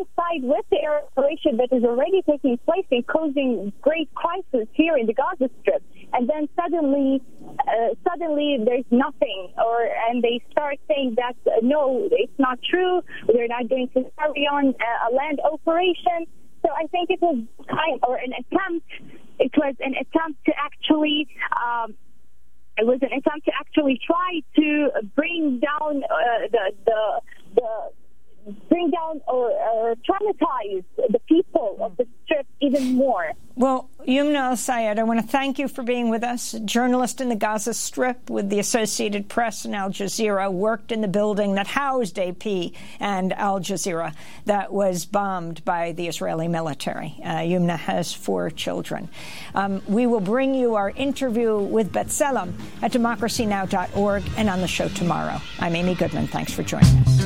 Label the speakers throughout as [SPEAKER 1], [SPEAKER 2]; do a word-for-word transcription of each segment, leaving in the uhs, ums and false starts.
[SPEAKER 1] alongside with the air operation that is already taking place and causing great crisis here in the Gaza Strip. And then suddenly, uh, suddenly there's nothing, or and they start saying that uh, no, it's not true. They're not going to carry on uh, a land operation. So I think it was kind or an attempt. It was an attempt to actually. Um, It was an attempt to actually try to bring down uh, the the the bring down or, or traumatize the people of the Strip even more.
[SPEAKER 2] Well, Yumna Al-Sayed, I want to thank you for being with us. A journalist in the Gaza Strip with the Associated Press and Al Jazeera, worked in the building that housed A P and Al Jazeera that was bombed by the Israeli military. Uh, Yumna has four children. Um, we will bring you our interview with B'Tselem at democracy now dot org and on the show tomorrow. I'm Amy Goodman. Thanks for joining us.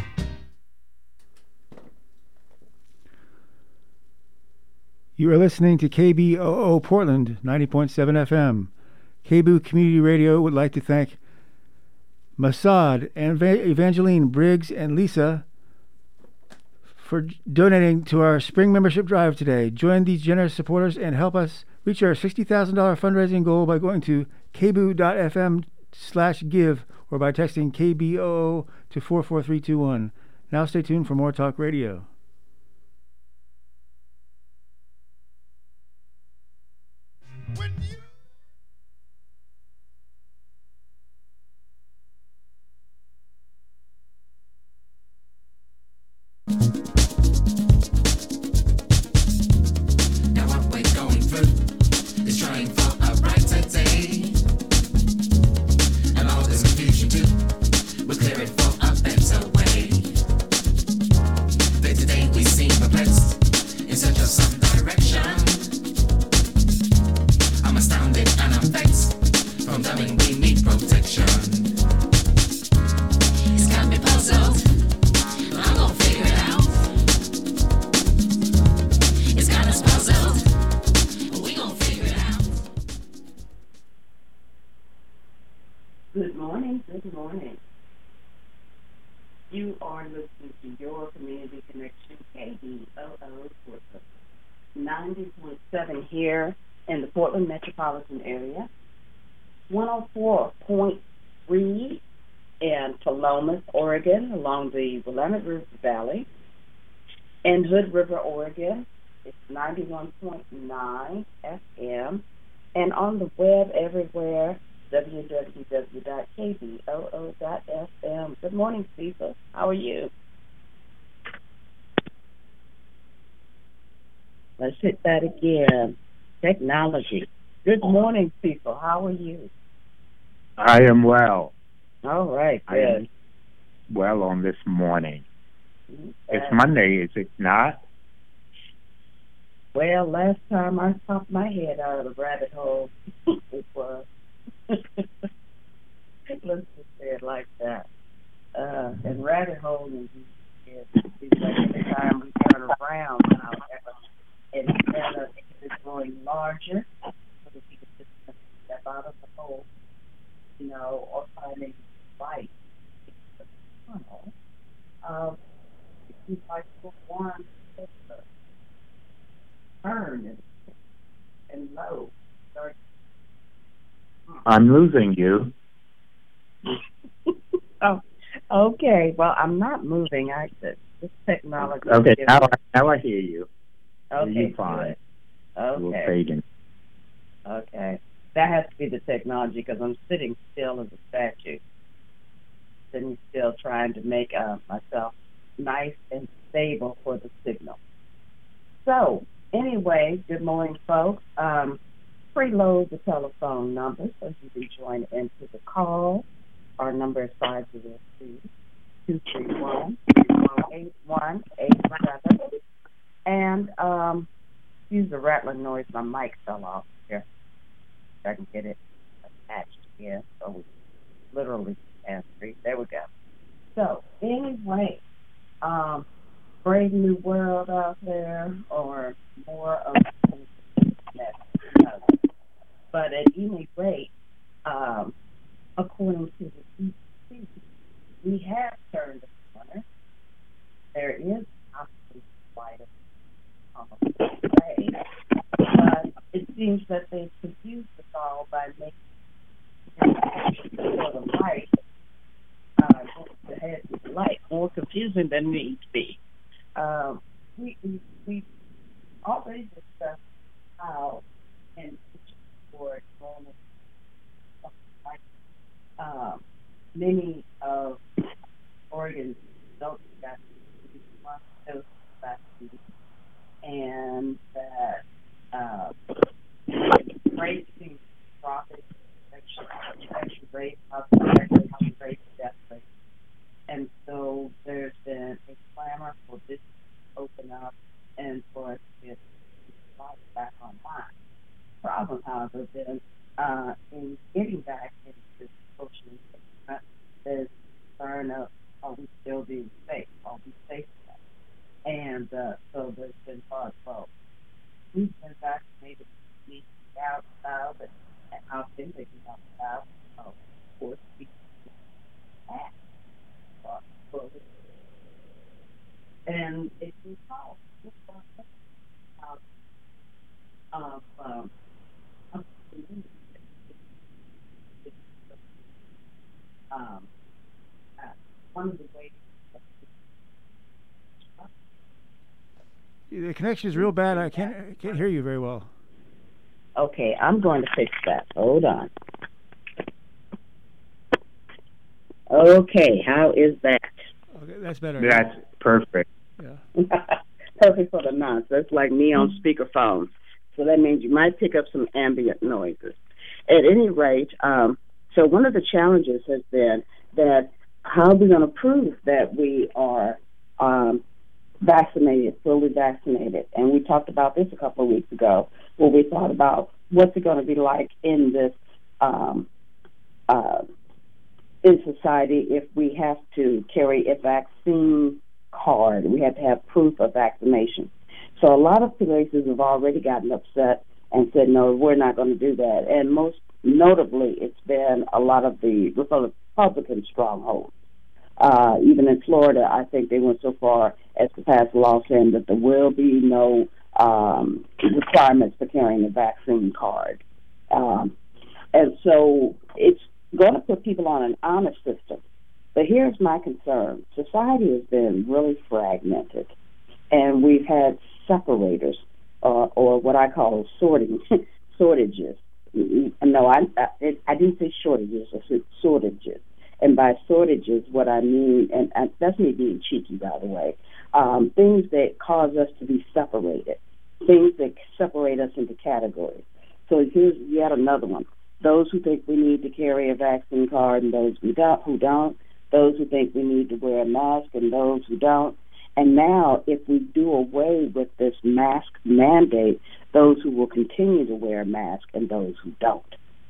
[SPEAKER 3] You are listening to K B O O Portland, ninety point seven F M. K B O O Community Radio would like to thank Masad and Evangeline Briggs and Lisa for donating to our spring membership drive today. Join these generous supporters and help us reach our sixty thousand dollars fundraising goal by going to k b o o dot f m slash give or by texting K B O O to four four three two one. Now stay tuned for more talk radio. When you
[SPEAKER 4] Now what we're going through is trying for a brighter day, and all this confusion too, we'll clear it for a better way. Day to day we seem perplexed in search of some direction. I'm astounded and I'm vexed. From knowing we need protection. It's got me puzzled, but I'm gonna figure it out. It's got us puzzled, but we gonna figure it out.
[SPEAKER 5] Good morning, good morning. You are listening to your Community Connection, K B O O Portland, ninety point seven here in the Portland metropolitan area, one oh four point three in Palomas, Oregon, along the Willamette River Valley. In Hood River, Oregon, it's ninety-one point nine F M. And on the web everywhere, w w w dot k b o o dot f m. Good morning, Cecil. How are you? Let's hit that again. Technology. Good morning, Cecil. How are you?
[SPEAKER 6] I am well.
[SPEAKER 5] All right,
[SPEAKER 6] I am
[SPEAKER 5] good.
[SPEAKER 6] well on this morning.
[SPEAKER 5] Uh,
[SPEAKER 6] It's Monday, is it not?
[SPEAKER 5] Well, last time I popped my head out of the rabbit hole, it was. Let's just say it like that. Uh, and rabbit hole is it's like every time we turn around, now, and instead of it growing larger, so that we can just step out of the hole, you know, or finding light in the tunnel. Um, it seems like one turn and, and low start.
[SPEAKER 6] I'm losing you.
[SPEAKER 5] Oh, okay. Well, I'm not moving. I this technology.
[SPEAKER 6] Okay, now I, now I hear you.
[SPEAKER 5] Okay,
[SPEAKER 6] You're fine.
[SPEAKER 5] Okay.
[SPEAKER 6] You're fading.
[SPEAKER 5] Okay. That has to be the technology because I'm sitting still as a statue. Sitting still trying to make uh, myself nice and stable for the signal. So, anyway, good morning, folks. Um, preload the telephone number so you can join into the call. Our number is five zero two, two three one, eight one eight seven. And um, use the rattling noise. My mic fell off here. I can get it attached again. So we literally and three. There we go. So anyway, um, brave new world out there, or more of that. But at any rate, um, according to the C D C, we have turned the corner. There is possibly something that needs to be. Um, we, we, we already discussed how in for normal, like um, many of Oregon's adults got one dose vaccine, and that uh, raising profit infection rate, hospitalization rate, death rate, and so there's been a clamor for this to open up and for us to get life back online. Problem, however, is uh, in getting back into social media, there's concern of are we still being safe? Are we safe enough? And uh, so there's been thought, well, we've been vaccinated, we need to be outside, but how can they be outside? Uh, of course, we act. And if you call, this process of um, Um, uh, one of the ways
[SPEAKER 3] The connection is real bad. I can't I can't hear you very well.
[SPEAKER 5] Okay, I'm going to fix that. Hold on. Okay, how is that?
[SPEAKER 3] Okay, that's better.
[SPEAKER 6] That's perfect.
[SPEAKER 3] Yeah.
[SPEAKER 5] Perfect for the nonce. That's like me on speakerphone. So that means you might pick up some ambient noises. At any rate, um, so one of the challenges has been that how are we going to prove that we are um, vaccinated, fully vaccinated? And we talked about this a couple of weeks ago, where we thought about what's it going to be like in this um, uh, in society if we have to carry a vaccine card. We have to have proof of vaccination. So a lot of places have already gotten upset and said, no, we're not going to do that. And most notably, it's been a lot of the Republican strongholds. Uh, even in Florida, I think they went so far as to pass a law saying that there will be no um, requirements for carrying a vaccine card. Um, and so it's going to put people on an honor system. But here's my concern. Society has been really fragmented, and we've had separators, uh, or what I call sorting, shortages. No, I, I, I didn't say shortages, I said shortages. And by shortages, what I mean, and, and that's me being cheeky, by the way, um, things that cause us to be separated, things that separate us into categories. So here's yet another one. Those who think we need to carry a vaccine card and those who don't, who don't, those who think we need to wear a mask and those who don't. And now, if we do away with this mask mandate, those who will continue to wear a mask and those who don't.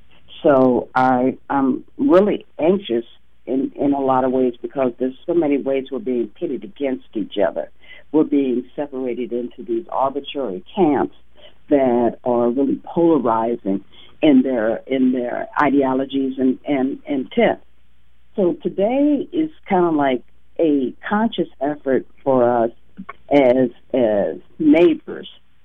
[SPEAKER 5] So I, I'm really anxious in, in a lot of ways because there's so many ways we're being pitted against each other. We're being separated into these arbitrary camps that are really polarizing in their in their ideologies and, and intent. So today is kind of like a conscious effort for us as as neighbors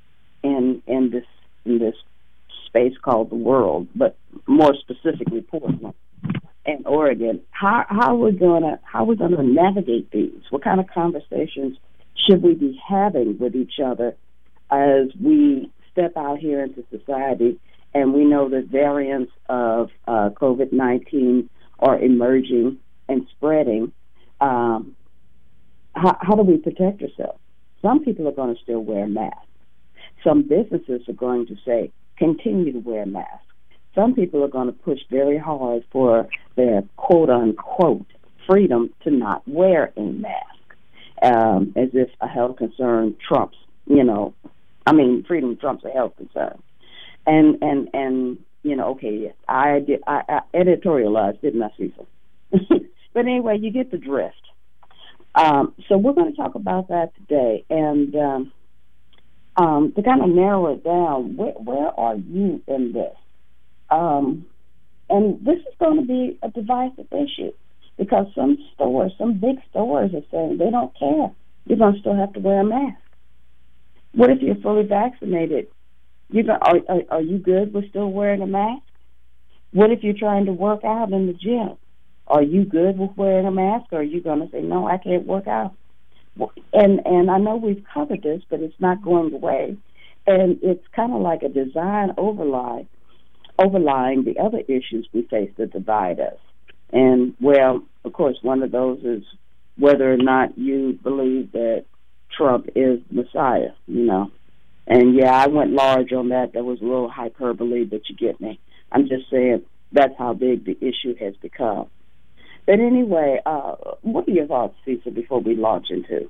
[SPEAKER 5] in in this in this space called the world, but more specifically Portland and Oregon. How how are we gonna how are we gonna navigate these? What kind of conversations should we be having with each other as we step out here into society and we know that variants of uh, COVID nineteen are emerging and spreading? Um, how, how do we protect ourselves? Some people are going to still wear masks. Some businesses are going to say, continue to wear masks. Some people are going to push very hard for their quote-unquote freedom to not wear a mask, um, as if a health concern trumps, you know, I mean, freedom trumps a health concern. And, and, and you know, okay, I, did, I, I editorialized, didn't I, Cecil? But anyway, you get the drift. Um, so we're going to talk about that today. And um, um, to kind of narrow it down, where, where are you in this? Um, and this is going to be a divisive issue because some stores, some big stores are saying they don't care. You're going to still have to wear a mask. What if you're fully vaccinated? You're going, are, are, are you good with still wearing a mask? What if you're trying to work out in the gym? Are you good with wearing a mask, or are you going to say, no, I can't work out
[SPEAKER 7] and and I know we've covered this, but it's not going away, and it's kind of like a design overlay, overlying the other issues we face that divide us. And well, of course, one of those is whether or not you believe that Trump is Messiah, you know. And yeah, I went large on that. That was a little hyperbole, but you get me. I'm just saying that's how big the issue has become. But anyway, uh, what are your thoughts, Cecil, before we launch into?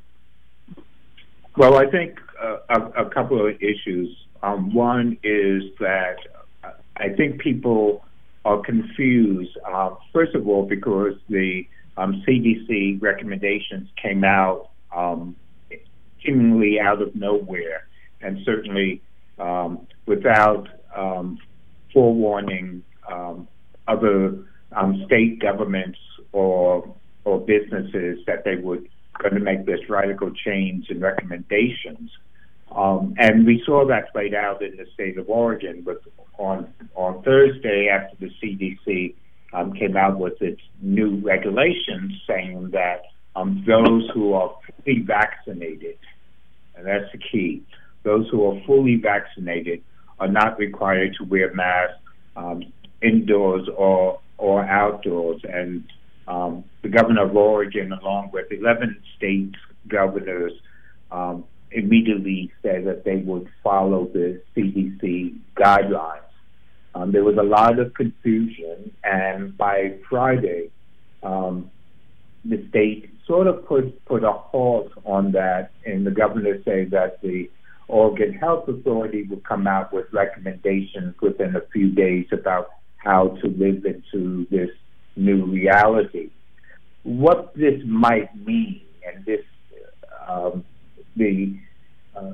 [SPEAKER 6] Well, I think uh, a, a couple of issues. Um, one is that I think people are confused, uh, first of all, because the um, C D C recommendations came out um, seemingly out of nowhere, and certainly um, without um, forewarning um, other um, state governments or or businesses that they were going to make this radical change in recommendations. Um, and we saw that played out in the state of Oregon. But on on Thursday, after the C D C um, came out with its new regulations saying that um, those who are fully vaccinated, and that's the key, those who are fully vaccinated are not required to wear masks um, indoors or or outdoors. And um, the governor of Oregon, along with eleven state governors, um, immediately said that they would follow the C D C guidelines. Um, there was a lot of confusion, and by Friday, um, the state sort of put, put a halt on that, and the governor said that the Oregon Health Authority will come out with recommendations within a few days about how to live into this new reality. What this might mean, and this, um, the uh,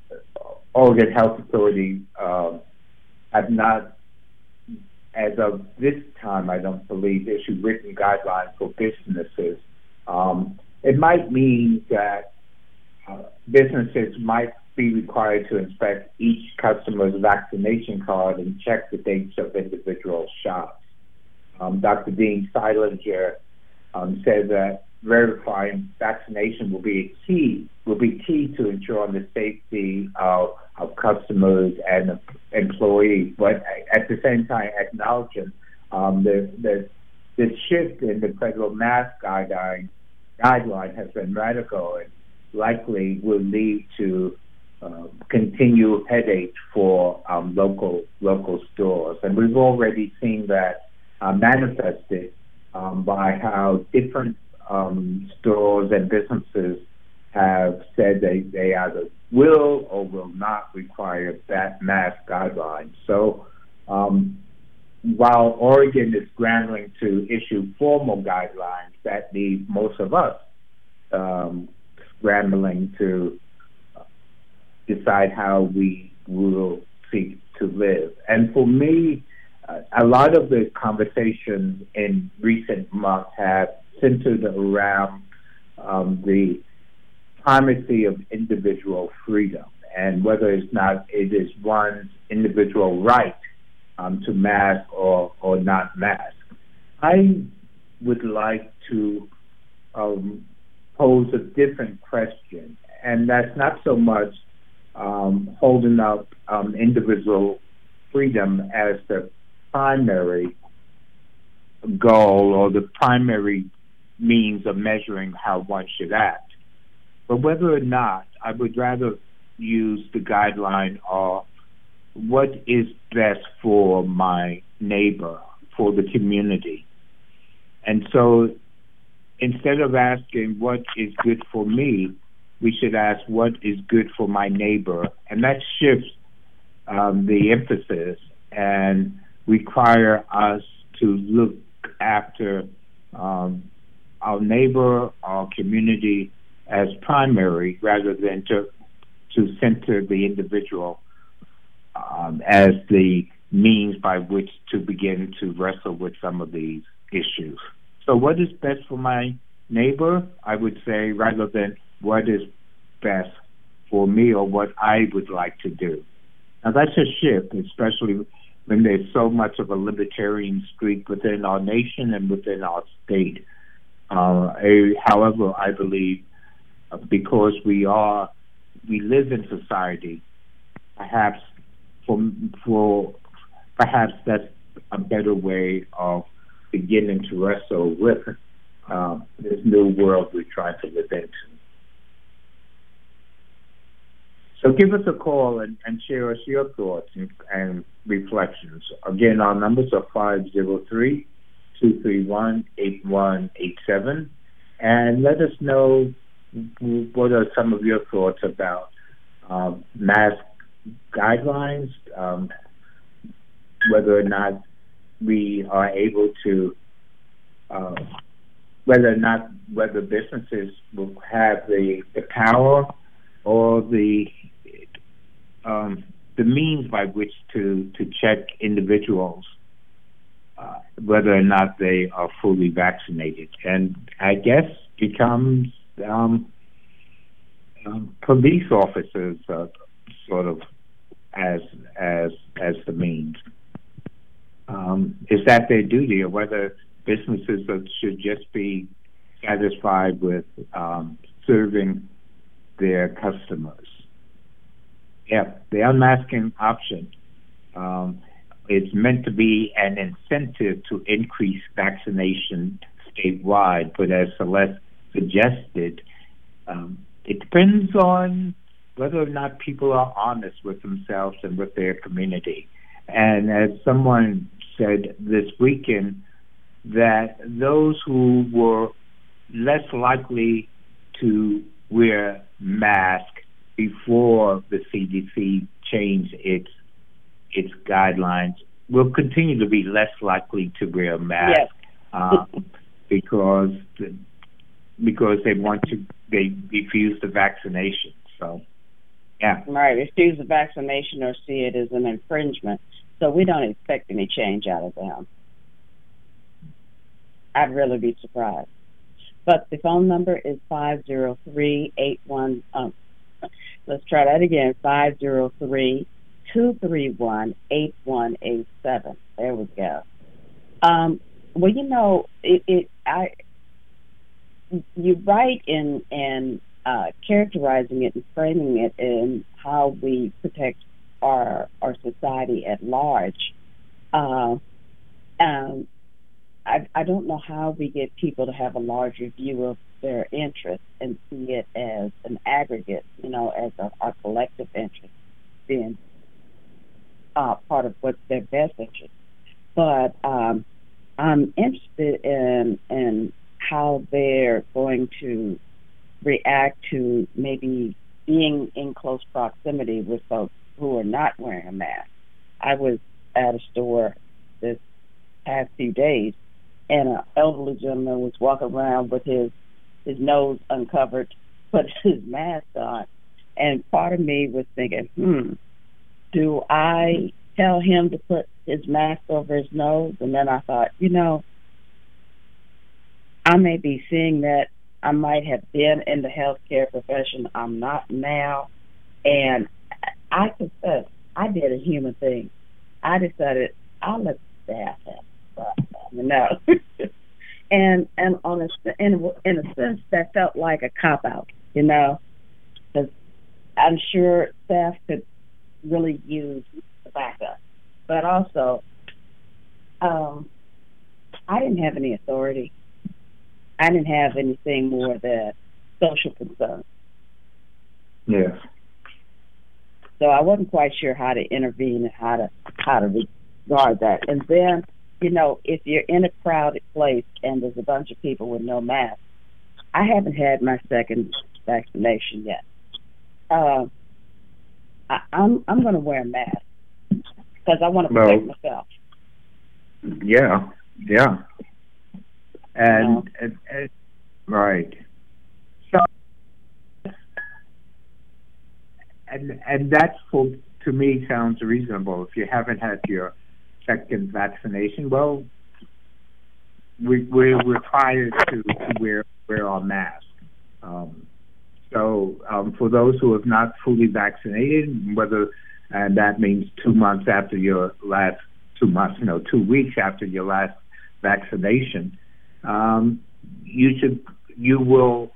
[SPEAKER 6] Oregon Health Authority um, have not, as of this time, I don't believe, issued written guidelines for businesses. Um, it might mean that uh, businesses might be required to inspect each customer's vaccination card and check the dates of individual shots. Um, Doctor Dean Seilinger um, said that verifying vaccination will be a key, will be key to ensuring the safety of, of customers and employees. But at the same time, acknowledging um, the, the the shift in the federal mask guideline guideline has been radical and likely will lead to uh, continued headaches for um, local local stores. And we've already seen that uh, manifested um, by how different um, stores and businesses have said they, they either will or will not require that mask guideline. So um, while Oregon is scrambling to issue formal guidelines, that leaves most of us um, scrambling to decide how we will seek to live. And for me, uh, a lot of the conversations in recent months have centered around um, the primacy of individual freedom and whether it's not it is one's individual right um, to mask or, or not mask. I would like to um, pose a different question, and that's not so much um, holding up um, individual freedom as the primary goal or the primary means of measuring how one should act, but whether or not I would rather use the guideline of what is best for my neighbor, for the community. And so instead of asking what is good for me, we should ask what is good for my neighbor. And that shifts um, the emphasis and require us to look after um, our neighbor, our community as primary rather than to to center the individual um, as the means by which to begin to wrestle with some of these issues. So what is best for my neighbor, I would say, rather than what is best for me or what I would like to do. Now that's a shift, especially when there's so much of a libertarian streak within our nation and within our state. Uh, a, however, I believe because we are we live in society. Perhaps for for perhaps that's a better way of beginning to wrestle with uh, this new world we're trying to live into. So give us a call and, and share us your thoughts and, and reflections. Again, our numbers are five zero three, two three one, eight one eight seven. And let us know what are some of your thoughts about um, mask guidelines, um, whether or not we are able to, uh, whether or not, whether businesses will have the, the power or the um, the means by which to, to check individuals, uh, whether or not they are fully vaccinated. And I guess becomes um, um, police officers uh, sort of as as as the means. Um, is that their duty, or whether businesses should just be satisfied with um, serving their customers? Yeah, the unmasking option um, is meant to be an incentive to increase vaccination statewide, but as Celeste suggested, um, it depends on whether or not people are honest with themselves and with their community. And as someone said this weekend, that those who were less likely to wear masks before the C D C changed its its guidelines will continue to be less likely to wear a mask.
[SPEAKER 5] Yes.
[SPEAKER 6] um, because the, because they want to they refuse the vaccination. So yeah,
[SPEAKER 5] Right, refuse the vaccination or see it as an infringement. So we don't expect any change out of them. I'd really be surprised. But the phone number is five zero three, eight one, um, let's try that again, five zero three, two three one, eight one eight seven. There we go. Um, well, you know, it, it I you're right in, in uh, characterizing it and framing it in how we protect our our society at large. Uh, um, I, I don't know how we get people to have a larger view of their interests and see it as an aggregate, you know, as a, a collective interest being uh, part of what's their best interest. But um, I'm interested in in how they're going to react to maybe being in close proximity with folks who are not wearing a mask. I was at a store this past few days, and an elderly gentleman was walking around with his his nose uncovered, put his mask on, and part of me was thinking, hmm, do I tell him to put his mask over his nose? And then I thought, you know, I may be seeing that I might have been in the healthcare profession. I'm not now, and I confess, I did a human thing. I decided I'll let the staff have it. No. and and on a, in, in a sense, that felt like a cop-out, you know, because I'm sure staff could really use the backup. But also, um, I didn't have any authority. I didn't have anything more than social concern.
[SPEAKER 6] yes.
[SPEAKER 5] So I wasn't quite sure how to intervene and how to how to regard that. And then, you know, if you're in a crowded place and there's a bunch of people with no mask, I haven't had my second vaccination yet. Uh, I, I'm I'm going to wear a mask because I want to protect
[SPEAKER 6] Well,
[SPEAKER 5] myself.
[SPEAKER 6] Yeah, yeah. And,
[SPEAKER 5] No.
[SPEAKER 6] and, and right. So and and that's for to me sounds reasonable. If you haven't had your second vaccination, well, we we're required to, to wear wear our mask. Um, so um, for those who have not fully vaccinated, whether and that means two months after your last two months, no, two weeks after your last vaccination, um, you should you will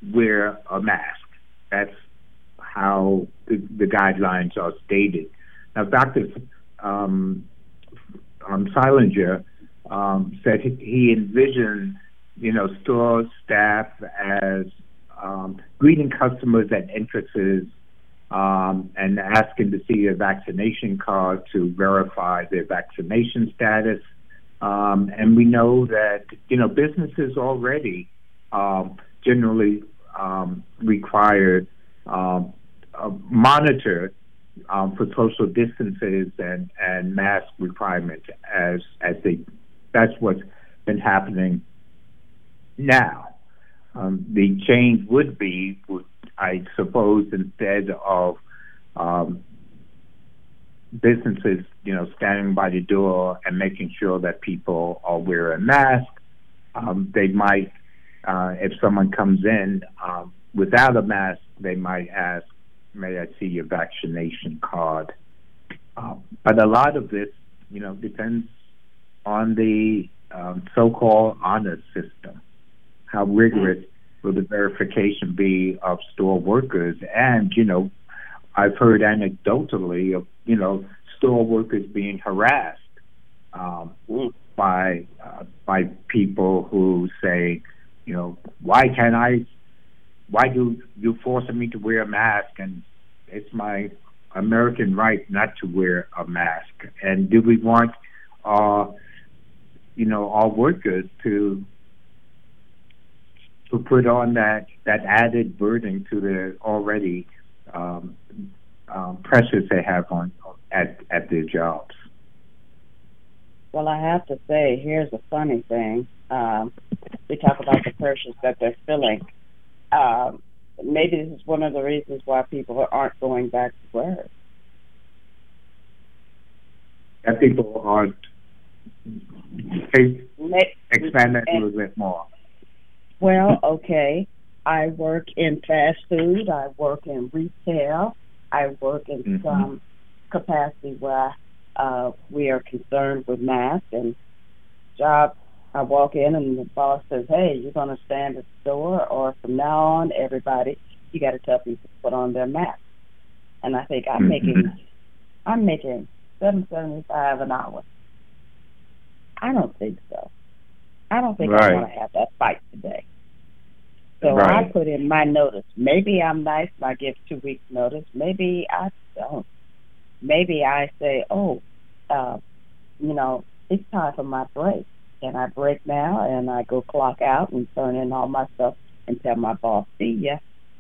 [SPEAKER 6] wear a mask. That's how the, the guidelines are stated. Now, Doctor Um, um, Seilinger um, said he, he envisioned, you know, store staff as um, greeting customers at entrances um, and asking to see their vaccination card to verify their vaccination status. Um, and we know that, you know, businesses already um, generally um, require um, a monitor um, for social distances and, and mask requirements as as they that's what's been happening now. Um, the change would be, would, I suppose, instead of um, businesses, you know, standing by the door and making sure that people are wearing a mask, um, they might, uh, if someone comes in um, without a mask, they might ask, "May I see your vaccination card?" Um, but a lot of this, you know, depends on the um, so-called honor system. How rigorous will the verification be of store workers? And, you know, I've heard anecdotally of, you know, store workers being harassed um, by uh, by people who say, you know, why can't I, why do you forcing me to wear a mask? And it's my American right not to wear a mask. And do we want our, you know, our workers to to put on that, that added burden to the already um, um, pressures they have on at at their jobs?
[SPEAKER 5] Well, I have to say, here's a funny thing. Um, we talk about the pressures that they're feeling. Um, maybe this is one of the reasons why people aren't going back to work.
[SPEAKER 6] That people aren't. Expand that a little bit more.
[SPEAKER 5] Well, okay. I work in fast food. I work in retail. I work in mm-hmm. some capacity where uh, we are concerned with masks and job. I walk in and the boss says, "Hey, you're going to stand at the door, or from now on, everybody, you got to tell people to put on their mask." And I think I'm mm-hmm. making, I'm making seven seventy-five an hour. I don't think so. I don't think
[SPEAKER 6] right.
[SPEAKER 5] I want to have that fight today. So
[SPEAKER 6] right.
[SPEAKER 5] I put in my notice. Maybe I'm nice and I give two weeks notice. Maybe I don't. Maybe I say, oh, uh, you know, it's time for my break. And I break now and I go clock out and turn in all my stuff and tell my boss, see ya.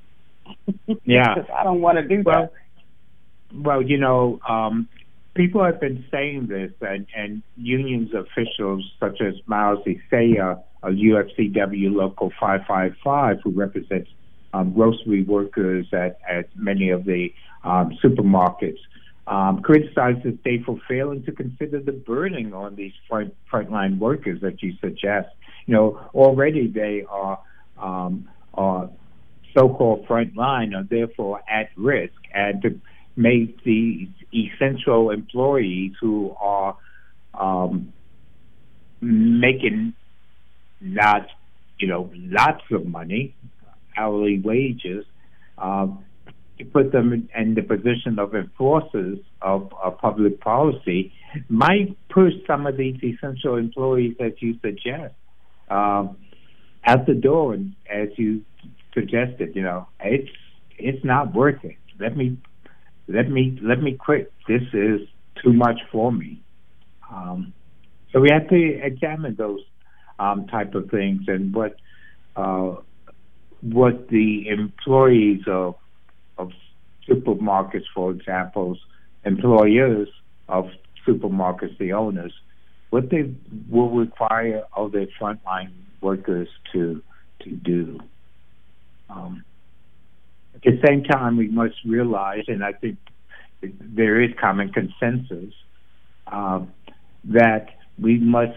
[SPEAKER 6] Yeah.
[SPEAKER 5] Because I don't want to do
[SPEAKER 6] well,
[SPEAKER 5] that.
[SPEAKER 6] Well, you know, um, people have been saying this, and, and unions officials such as Miles Isaiah, a U F C W Local five five five, who represents um, grocery workers at, at many of the um, supermarkets, um, criticized the state for failing to consider the burden on these front, frontline workers that you suggest. You know, already they are, um, are so-called frontline, are therefore at risk, and to make these essential employees who are um, making not, you know, lots of money, hourly wages, um, to put them in, in the position of enforcers of, of public policy might push some of these essential employees, as you suggest, um, out the door. And as you suggested, you know, it's it's not worth it. Let me let me let me quit. This is too much for me. Um, so we have to examine those um, type of things, and what uh, what the employees of of supermarkets, for example, employers of supermarkets, the owners, what they will require of their frontline workers to to do. Um, at the same time, we must realize, and I think there is common consensus, uh, that we must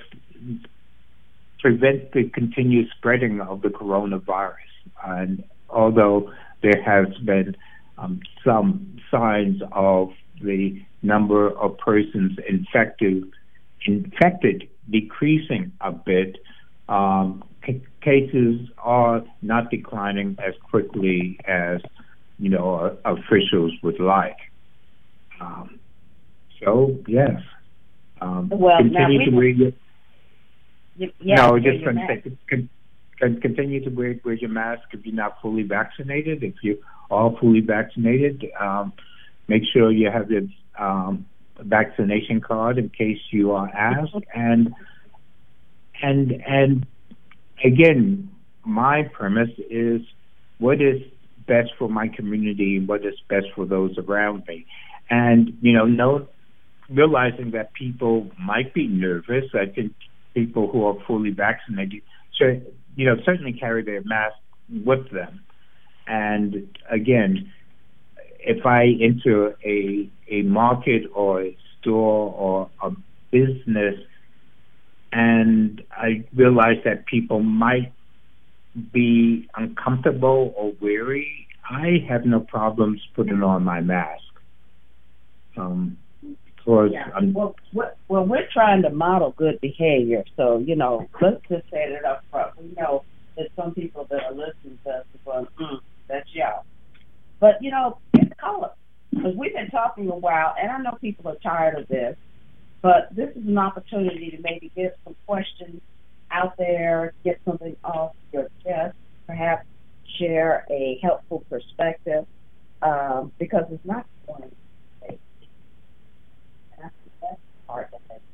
[SPEAKER 6] prevent the continued spreading of the coronavirus. And although there has been um, some signs of the number of persons infected infected decreasing a bit, um, c- cases are not declining as quickly as, you know, uh, officials would like. Um, so, yes. Um,
[SPEAKER 5] Well, now
[SPEAKER 6] continue
[SPEAKER 5] we
[SPEAKER 6] to
[SPEAKER 5] can-
[SPEAKER 6] wear your...
[SPEAKER 5] You, yeah,
[SPEAKER 6] no,
[SPEAKER 5] wear
[SPEAKER 6] just
[SPEAKER 5] your
[SPEAKER 6] going to
[SPEAKER 5] mask.
[SPEAKER 6] say, con, con, continue to wear, wear your mask if you're not fully vaccinated. If you are fully vaccinated, um, make sure you have your um, vaccination card in case you are asked. And and and again, my premise is what is best for my community and what is best for those around me. And, you know, no, realizing that people might be nervous, I think people who are fully vaccinated should, you know, certainly carry their mask with them. And again, if I enter a a market or a store or a business and I realize that people might be uncomfortable or weary, I have no problems putting on my mask. Um, because
[SPEAKER 5] Yeah.
[SPEAKER 6] I'm,
[SPEAKER 5] Well, what, well, we're trying to model good behavior, so, you know, let's just say it up front. We know that some people that are listening to us are going, mm, that's y'all. But, you know, get the color. Because we've been talking a while, and I know people are tired of this, but this is an opportunity to maybe get some questions out there, get something off your chest, perhaps share a helpful perspective, um, because it's not going to be that's the best part of it.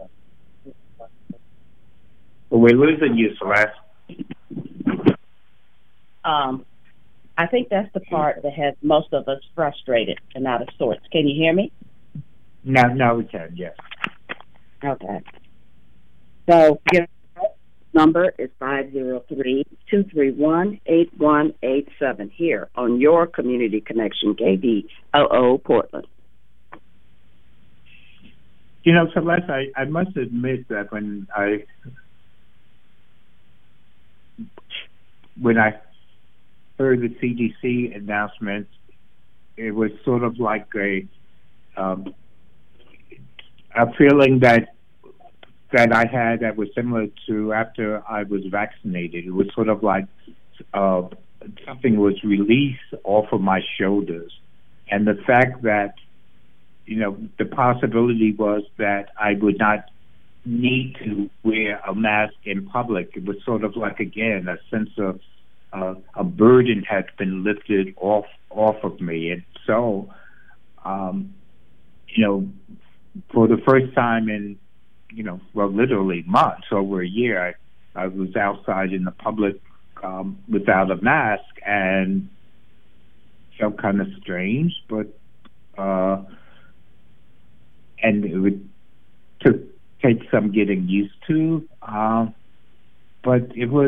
[SPEAKER 6] well, we're losing you, Celeste.
[SPEAKER 5] Um, I think that's the part that has most of us frustrated and out of sorts. Can you hear me?
[SPEAKER 6] Now, now we can, yes.
[SPEAKER 5] Okay. So, your number is five zero three, two three one, eight one eight seven here on your Community Connection, K B O O Portland.
[SPEAKER 6] You know, Celeste, I, I must admit that when I when I heard the C D C announcement, it was sort of like a um, a feeling that that I had that was similar to after I was vaccinated. It was sort of like uh, something was released off of my shoulders, and the fact that, you know, the possibility was that I would not need to wear a mask in public. It was sort of like, again, a sense of uh, a burden had been lifted off off of me. And so, um, you know, for the first time in, you know, well, literally months, over a year, I, I was outside in the public um, without a mask, and felt kind of strange, but uh, and it would took take some getting used to, uh, but it was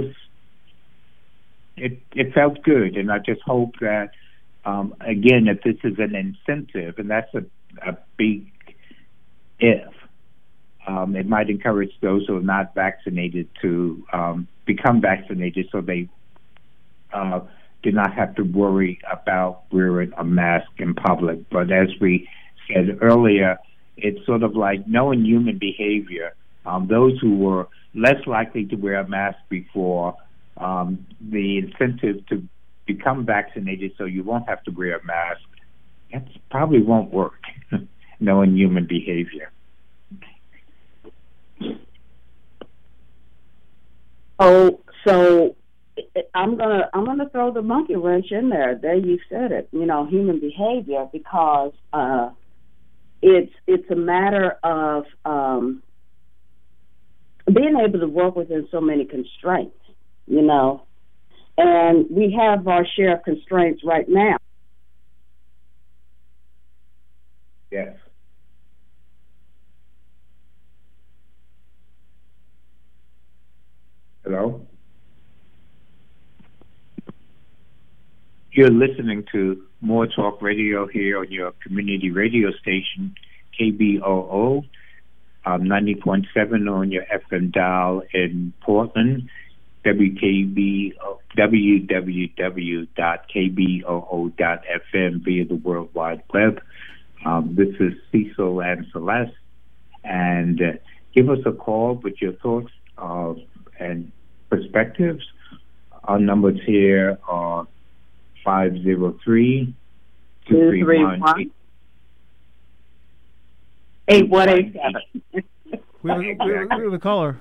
[SPEAKER 6] it it felt good, and I just hope that um, again, if this is an incentive, and that's a, a big if, um, it might encourage those who are not vaccinated to um, become vaccinated, so they uh, do not have to worry about wearing a mask in public. But as we said earlier, it's sort of like knowing human behavior. Um, those who were less likely to wear a mask before, um, the incentive to become vaccinated so you won't have to wear a mask, that probably won't work, knowing human behavior.
[SPEAKER 7] Oh, so I'm gonna I'm gonna throw the monkey wrench in there. There, you said it. You know, human behavior, because uh, it's it's a matter of um, being able to work within so many constraints. You know, and we have our share of constraints right now.
[SPEAKER 6] Yes. Hello? You're listening to More Talk Radio here on your community radio station, K B O O, um, ninety point seven on your F M dial in Portland, W K B, w w w dot k b o o dot f m via the World Wide Web. Um, this is Cecil and Celeste, and uh, give us a call with your thoughts uh, and perspectives. Our numbers here are five zero three, two three one,
[SPEAKER 7] eight one eight seven.
[SPEAKER 3] We have, a, we, have, we have a caller.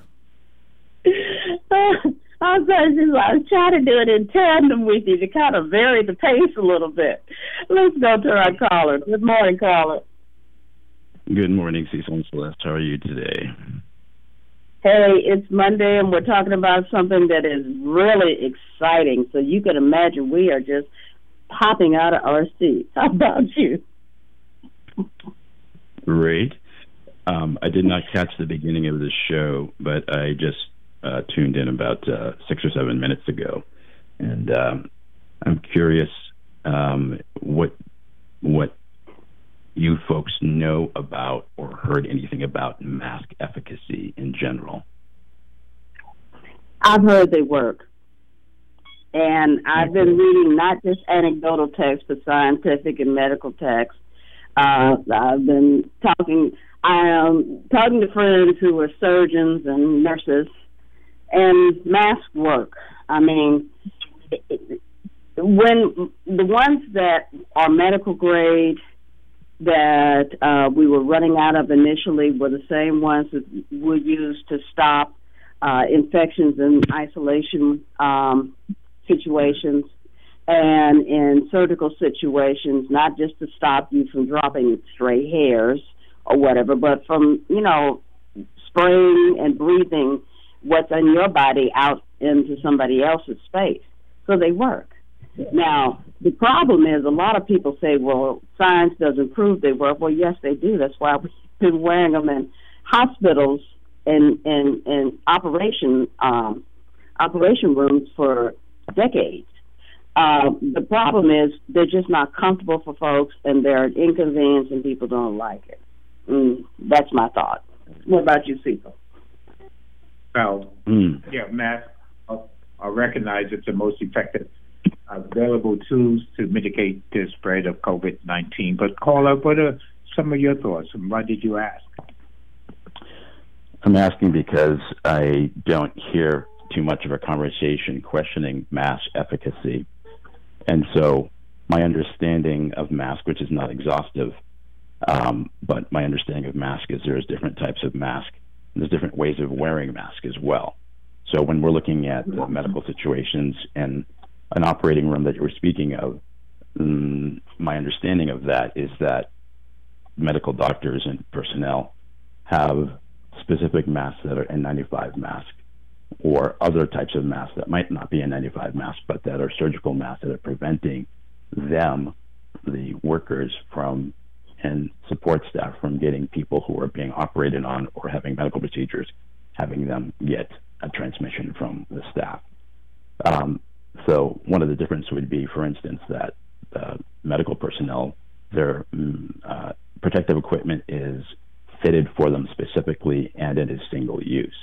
[SPEAKER 7] I'm sorry, I was trying to do it in tandem with you to kind of vary the pace a little bit. Let's go to our caller. Good morning, caller.
[SPEAKER 8] Good morning, Cecil and Celeste. How are you today?
[SPEAKER 7] Hey, it's Monday, and we're talking about something that is really exciting. So you can imagine we are just popping out of our seats. How about you?
[SPEAKER 8] Great. Um, I did not catch the beginning of the show, but I just uh, tuned in about uh, six or seven minutes ago, and um, I'm curious um, what what you folks know about or heard anything about mask efficacy in general.
[SPEAKER 7] I've heard they work. And I've been reading not just anecdotal texts, but scientific and medical texts. Uh, I've been talking, I am talking to friends who are surgeons and nurses, and masks work. I mean, when the ones that are medical grade that uh, we were running out of initially were the same ones that we used to stop uh, infections in isolation um, situations and in surgical situations, not just to stop you from dropping stray hairs or whatever, but from, you know, spraying and breathing what's in your body out into somebody else's space. So they work. Now, the problem is a lot of people say, well, science doesn't prove they work. Well, yes, they do. That's why we've been wearing them in hospitals and, and, and operation, um, operation rooms for decades. Uh, the problem is they're just not comfortable for folks, and they're an inconvenience, and people don't like it. Mm, that's my thought. What about you, Cecil?
[SPEAKER 6] Well, mm. yeah, masks are recognized as the most effective available tools to mitigate the spread of COVID nineteen. But, caller, what are some of your thoughts, and why did you ask?
[SPEAKER 8] I'm asking because I don't hear too much of a conversation questioning mask efficacy. And so my understanding of mask, which is not exhaustive, um, but my understanding of mask is there's different types of mask, and there's different ways of wearing mask as well. So when we're looking at uh, medical situations and an operating room that you were speaking of, um, my understanding of that is that medical doctors and personnel have specific masks that are N ninety-five masks, or other types of masks that might not be N ninety-five masks, but that are surgical masks that are preventing them, the workers from and support staff from getting people who are being operated on or having medical procedures, having them get a transmission from the staff. Um, so one of the differences would be, for instance, that uh, medical personnel, their uh, protective equipment is fitted for them specifically, and it is single use.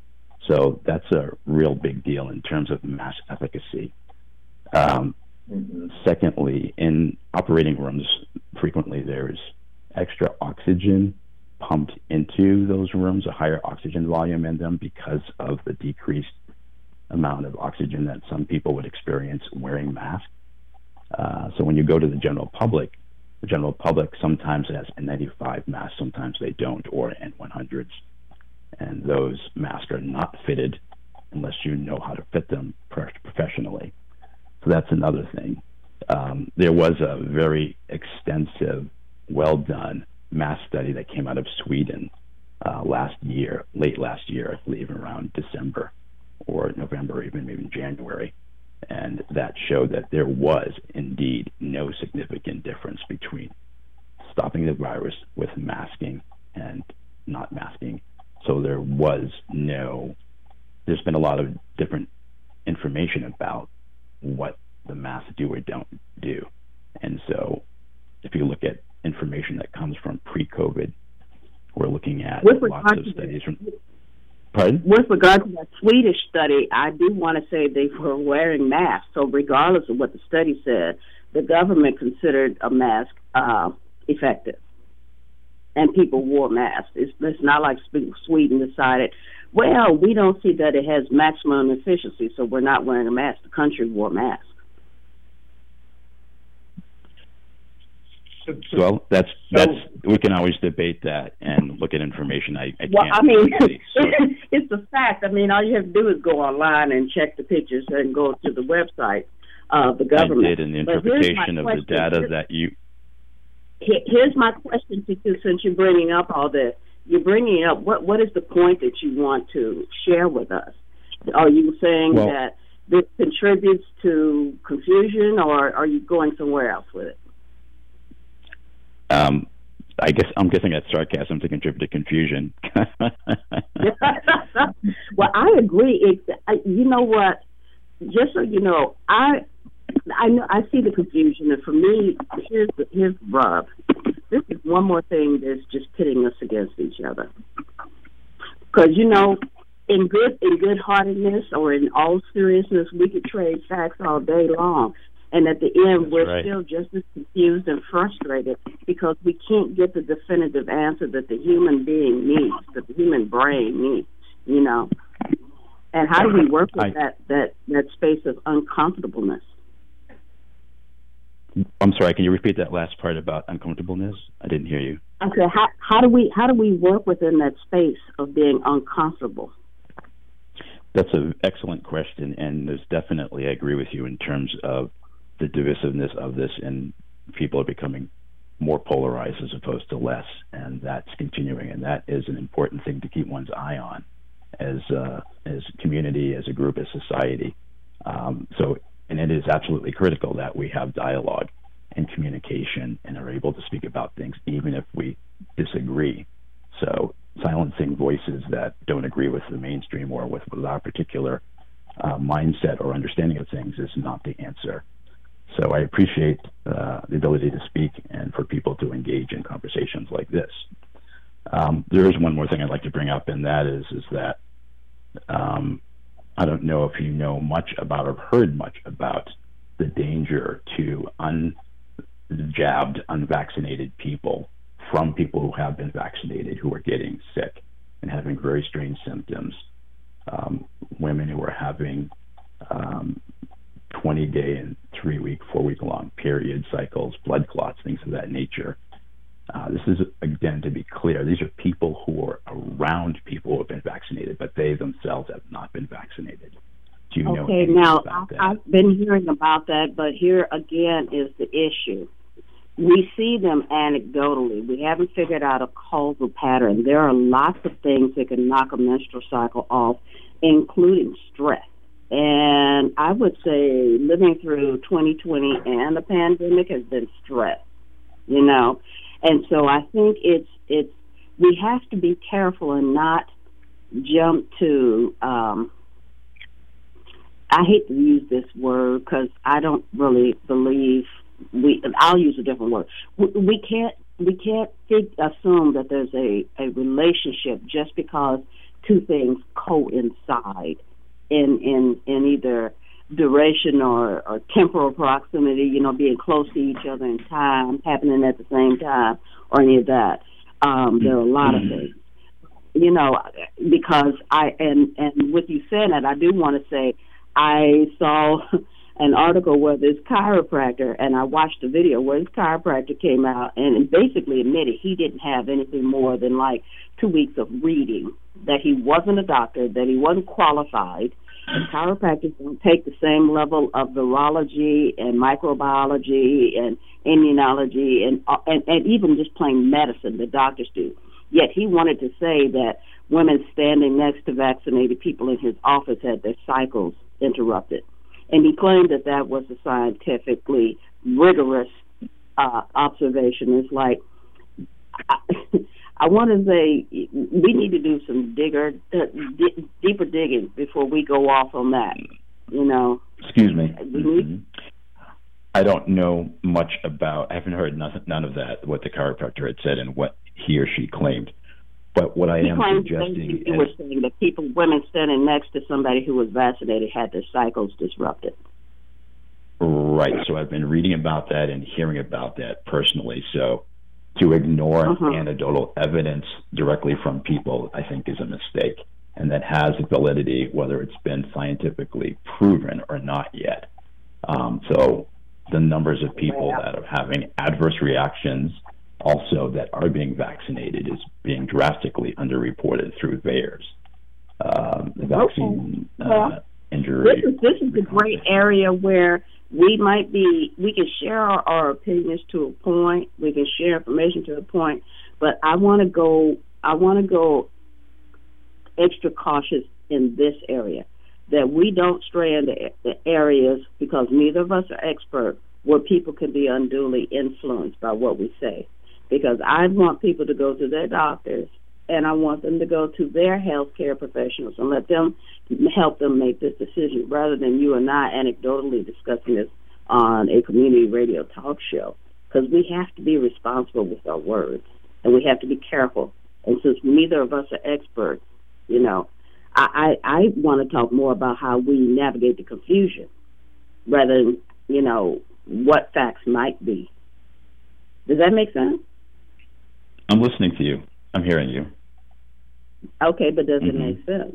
[SPEAKER 8] So that's a real big deal in terms of mask efficacy. Um, mm-hmm. Secondly, in operating rooms, frequently there's extra oxygen pumped into those rooms, a higher oxygen volume in them because of the decreased amount of oxygen that some people would experience wearing masks. Uh, so when you go to the general public, the general public sometimes has N ninety-five masks, sometimes they don't, or N one hundreds. And those masks are not fitted unless you know how to fit them professionally. So that's another thing. Um, there was a very extensive, well-done mask study that came out of Sweden uh, last year, late last year, I believe, around December or November, even maybe January. And that showed that there was indeed no significant difference between stopping the virus with masking and not masking. So there was no, there's been a lot of different information about what the masks do or don't do. And so if you look at information that comes from pre-COVID, we're looking at
[SPEAKER 7] with
[SPEAKER 8] lots of studies from, pardon?
[SPEAKER 7] With regard to that Swedish study, I do want to say they were wearing masks. So regardless of what the study said, the government considered a mask uh, effective. and people wore masks. It's, it's not like Sweden decided, well, we don't see that it has maximum efficiency, so we're not wearing a mask. The country wore masks.
[SPEAKER 8] Well, that's that's we can always debate that and look at information. I, I
[SPEAKER 7] well,
[SPEAKER 8] can't.
[SPEAKER 7] I mean,
[SPEAKER 8] really, so.
[SPEAKER 7] it's a fact. I mean, all you have to do is go online and check the pictures and go to the website of the government.
[SPEAKER 8] I did, and the interpretation of the data that you.
[SPEAKER 7] Here's my question to you, since you're bringing up all this. You're bringing up what what is the point that you want to share with us? Are you saying
[SPEAKER 8] well,
[SPEAKER 7] that this contributes to confusion, or are you going somewhere else with it?
[SPEAKER 8] Um, I guess I'm guessing that's sarcasm to contribute to confusion.
[SPEAKER 7] Well, I agree. It, I, you know what? Just so you know, I I know I see the confusion, and for me, here's the here's the rub. This is one more thing that's just pitting us against each other. Because you know, in good in good heartedness or in all seriousness, we could trade facts all day long. And at the end, That's we're right. still just as confused and frustrated because we can't get the definitive answer that the human being needs, that the human brain needs, you know. And how do we work with I, that, that, that space of uncomfortableness?
[SPEAKER 8] I'm sorry, can you repeat that last part about uncomfortableness? I didn't hear you.
[SPEAKER 7] Okay, how, how do we how do we work within that space of being uncomfortable?
[SPEAKER 8] That's an excellent question, and there's definitely, I agree with you in terms of the divisiveness of this, and people are becoming more polarized as opposed to less, and that's continuing, and that is an important thing to keep one's eye on as uh, as community, as a group, as society. Um, so, and it is absolutely critical that we have dialogue and communication and are able to speak about things even if we disagree. So silencing voices that don't agree with the mainstream or with, with our particular uh, mindset or understanding of things is not the answer. So I appreciate uh, the ability to speak and for people to engage in conversations like this. Um, there is one more thing I'd like to bring up, and that is is that um, I don't know if you know much about or heard much about the danger to unjabbed, unvaccinated people from people who have been vaccinated who are getting sick and having very strange symptoms. Um, women who are having um, twenty-day and three-week, four-week-long period cycles, blood clots, things of that nature. Uh, this is, again, to be clear, these are people who are around people who have been vaccinated, but they themselves have not been vaccinated. Do you
[SPEAKER 7] okay,
[SPEAKER 8] know anything
[SPEAKER 7] now,
[SPEAKER 8] about that?
[SPEAKER 7] I've been hearing about that, but here again is the issue. We see them anecdotally. We haven't figured out a causal pattern. There are lots of things that can knock a menstrual cycle off, including stress. And I would say living through twenty twenty and the pandemic has been stress, you know. And so I think it's it's we have to be careful and not jump to. Um, I hate to use this word because I don't really believe we. I'll use a different word. We, we can't we can't think, assume that there's a, a relationship just because two things coincide in in in either duration or, or temporal proximity, you know, being close to each other in time, happening at the same time, or any of that. Um, there are a lot of things, you know, because I, and, and with you saying that, I do want to say, I saw an article where this chiropractor, and I watched a video where this chiropractor came out and basically admitted he didn't have anything more than like two weeks of reading, that he wasn't a doctor, that he wasn't qualified. And chiropractors don't take the same level of virology and microbiology and immunology and, and and even just plain medicine that doctors do. Yet he wanted to say that women standing next to vaccinated people in his office had their cycles interrupted. And he claimed that that was a scientifically rigorous uh, observation. It's like, I, I want to say we need to do some digger, uh, d- deeper digging before we go off on that, you know.
[SPEAKER 8] Excuse me.
[SPEAKER 7] We need,
[SPEAKER 8] mm-hmm. I don't know much about, I haven't heard nothing, none of that, what the chiropractor had said and what he or she claimed. But what I
[SPEAKER 7] he
[SPEAKER 8] am suggesting
[SPEAKER 7] you
[SPEAKER 8] is...
[SPEAKER 7] were saying that people, women standing next to somebody who was vaccinated had their cycles disrupted.
[SPEAKER 8] Right. So I've been reading about that and hearing about that personally. So To ignore
[SPEAKER 7] Uh-huh.
[SPEAKER 8] anecdotal evidence directly from people, I think, is a mistake, and that has validity, whether it's been scientifically proven or not yet. Um, so the numbers of people that are having adverse reactions, also that are being vaccinated, is being drastically underreported through VAERS. Um, the vaccine
[SPEAKER 7] Okay. Well,
[SPEAKER 8] uh, injury.
[SPEAKER 7] This is this is a great area where we might be. We can share our, our opinions to a point. We can share information to a point. But I want to go. I want to go extra cautious in this area, that we don't stray into the areas, because neither of us are expert, where people can be unduly influenced by what we say. Because I want people to go to their doctors, and I want them to go to their healthcare professionals and let them help them make this decision, rather than you and I anecdotally discussing this on a community radio talk show. Because we have to be responsible with our words, and we have to be careful. And since neither of us are experts, you know, I, I, I want to talk more about how we navigate the confusion, rather than, you know, what facts might be. Does that make sense?
[SPEAKER 8] I'm listening to you. I'm hearing you.
[SPEAKER 7] Okay, but does
[SPEAKER 8] Mm-hmm.
[SPEAKER 7] it make sense?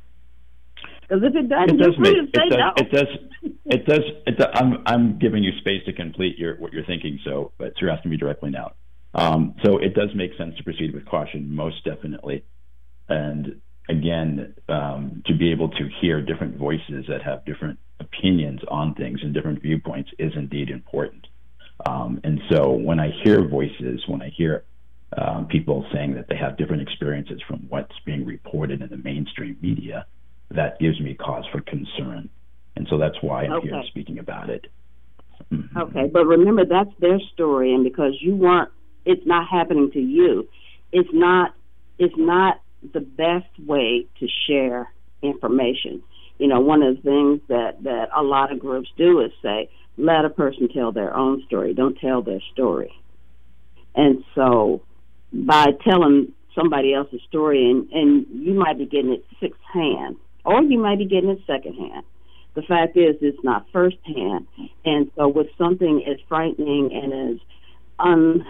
[SPEAKER 7] Because if it doesn't,
[SPEAKER 8] It does
[SPEAKER 7] you're free
[SPEAKER 8] make
[SPEAKER 7] to say
[SPEAKER 8] it does,
[SPEAKER 7] no.
[SPEAKER 8] it does it does it does, I'm I'm giving you space to complete your what you're thinking. So, but you're asking me directly now. Um, so it does make sense to proceed with caution, most definitely. And again, um, to be able to hear different voices that have different opinions on things and different viewpoints is indeed important. Um, and so when I hear voices, when I hear um, people saying that they have different experiences from what's being reported in the mainstream media, that gives me cause for concern. And so that's why I'm
[SPEAKER 7] Okay.
[SPEAKER 8] here speaking about it. Mhm.
[SPEAKER 7] Okay, but remember, that's their story, and because you weren't, it's not happening to you. It's not, it's not the best way to share information. You know, one of the things that, that a lot of groups do is say, let a person tell their own story. Don't tell their story. And so by telling somebody else's story, and, and you might be getting it sixth hand, or you might be getting it second hand. The fact is, it's not first hand. And so with something as frightening and as un,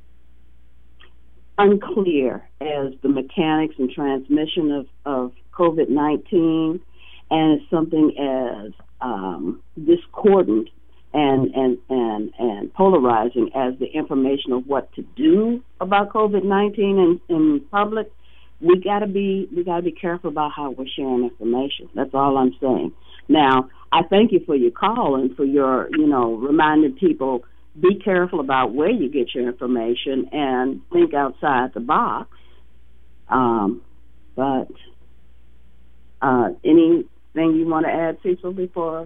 [SPEAKER 7] unclear as the mechanics and transmission of, of COVID nineteen, and as something as um, discordant and, and, and, and polarizing as the information of what to do about COVID nineteen in, in public, we gotta be we gotta be careful about how we're sharing information. That's all I'm saying. Now, I thank you for your call and for your, you know, reminding people, be careful about where you get your information and think outside the box. Um, but uh, anything you want to add, Cecil, before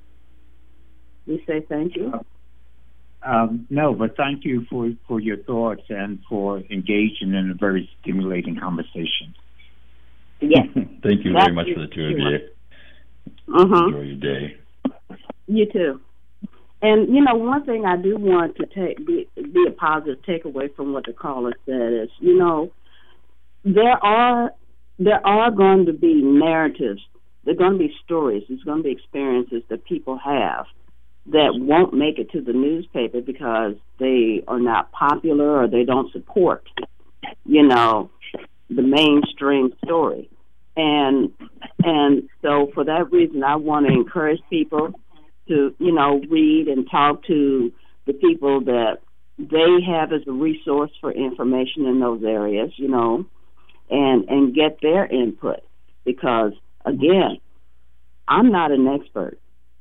[SPEAKER 7] we say thank you?
[SPEAKER 6] Um, no, but thank you for, for your thoughts and for engaging in a very stimulating conversation.
[SPEAKER 7] Yes.
[SPEAKER 8] Thank you
[SPEAKER 7] That's
[SPEAKER 8] very much for the two of you.
[SPEAKER 7] Uh-huh.
[SPEAKER 8] Enjoy your day.
[SPEAKER 7] You too. And, you know, one thing I do want to take be, be a positive takeaway from what the caller said is, you know, there are there are going to be narratives, there are going to be stories, there's going to be experiences that people have that won't make it to the newspaper because they are not popular or they don't support, you know, the mainstream story. And and so for that reason, I want to encourage people to, you know, read and talk to the people that they have as a resource for information in those areas, you know, and and get their input. Because, again, I'm not an expert.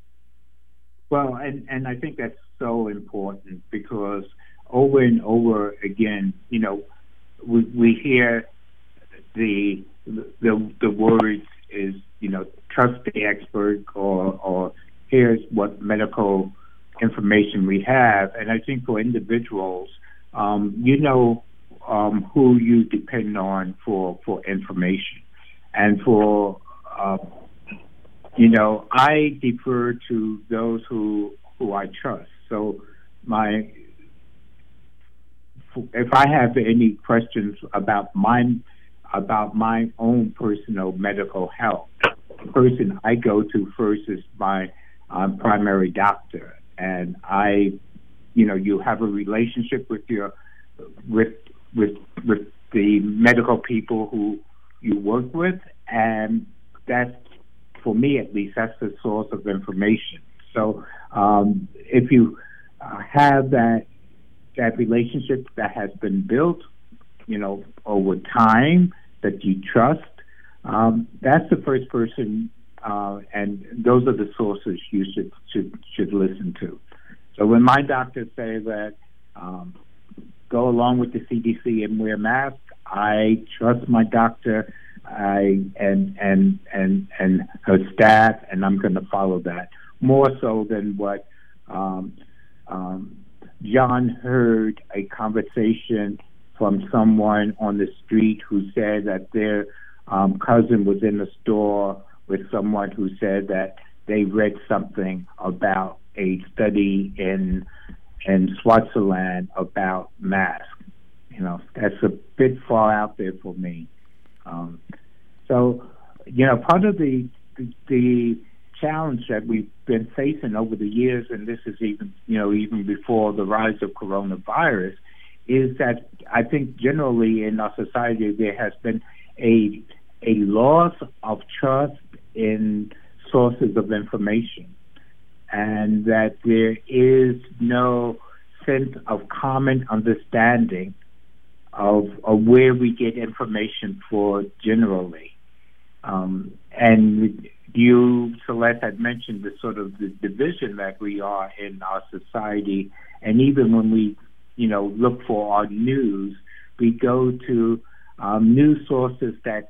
[SPEAKER 6] Well, and, and I think that's so important because over and over again, you know, we, we hear the the the words is, you know, trust the expert, or or here's what medical information we have. And I think for individuals, um, you know um, who you depend on for, for information. And for, uh, you know, I defer to those who who I trust. So my if I have any questions about my about my own personal medical health, the person I go to first is my um, primary doctor. And I, you know, you have a relationship with your with with with the medical people who you work with, and that's, for me at least, that's the source of information. So um, if you uh, have that that relationship that has been built, you know, over time, that you trust, um, that's the first person, uh, and those are the sources you should should should listen to. So when my doctors say that um, go along with the C D C and wear masks, I trust my doctor, I and and and and her staff, and I'm going to follow that more so than what um, um, John heard a conversation from someone on the street who said that their um, cousin was in the store with someone who said that they read something about a study in in Switzerland about masks. You know, that's a bit far out there for me. Um, so, you know, part of the, the the challenge that we've been facing over the years, and this is even, you know, even before the rise of coronavirus, is that I think generally in our society there has been a a loss of trust in sources of information, and that there is no sense of common understanding of, of where we get information for generally. Um, and you, Celeste, had mentioned the sort of the division that we are in our society, and even when we, you know, look for our news, we go to um, news sources that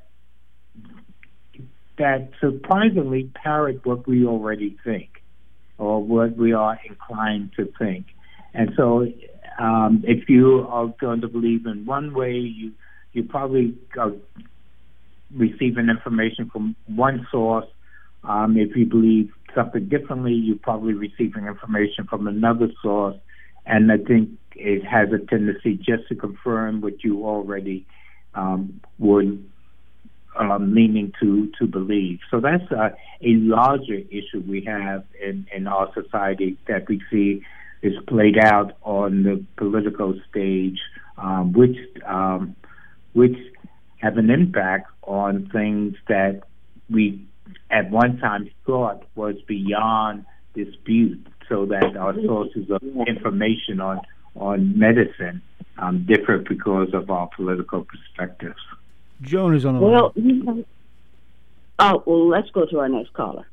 [SPEAKER 6] that surprisingly parrot what we already think or what we are inclined to think. And so um, if you are going to believe in one way, you you probably are receiving information from one source. Um, if you believe something differently, you're probably receiving information from another source. And I think it has a tendency just to confirm what you already um, would um, leaning to, to believe. So that's uh, a larger issue we have in, in our society that we see is played out on the political stage, um, which um, which have an impact on things that we at one time thought was beyond dispute, so that our sources of information on on medicine um, differ because of our political perspectives.
[SPEAKER 3] Joan is on the
[SPEAKER 7] Well,
[SPEAKER 3] line.
[SPEAKER 7] oh, well, let's go to our next caller.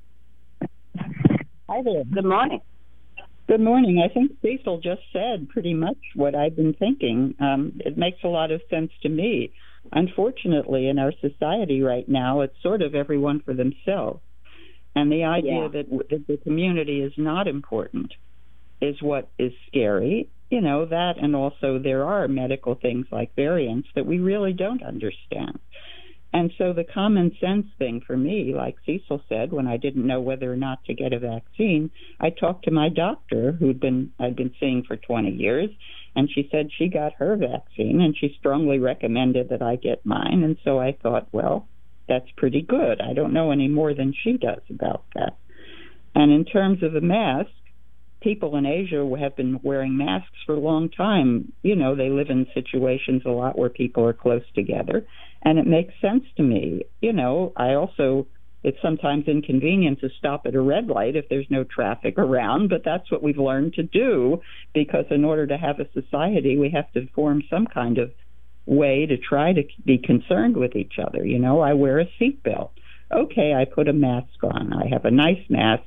[SPEAKER 9] Hi there.
[SPEAKER 7] Good morning.
[SPEAKER 9] Good morning. I think Cecil just said pretty much what I've been thinking. Um, it makes a lot of sense to me. Unfortunately, in our society right now, it's sort of everyone for themselves. And the idea
[SPEAKER 7] Yeah.
[SPEAKER 9] that, that the community is not important is what is scary. You know, that, and also there are medical things like variants that we really don't understand. And so the common sense thing for me, like Cecil said, when I didn't know whether or not to get a vaccine, I talked to my doctor, who'd been I'd been seeing for twenty years, and she said she got her vaccine, and she strongly recommended that I get mine. And so I thought, well, that's pretty good. I don't know any more than she does about that. And in terms of the mask, people in Asia have been wearing masks for a long time. You know, they live in situations a lot where people are close together, and it makes sense to me. You know, I also, it's sometimes inconvenient to stop at a red light if there's no traffic around, but that's what we've learned to do, because in order to have a society, we have to form some kind of way to try to be concerned with each other. You know, I wear a seatbelt. Okay, I put a mask on. I have a nice mask.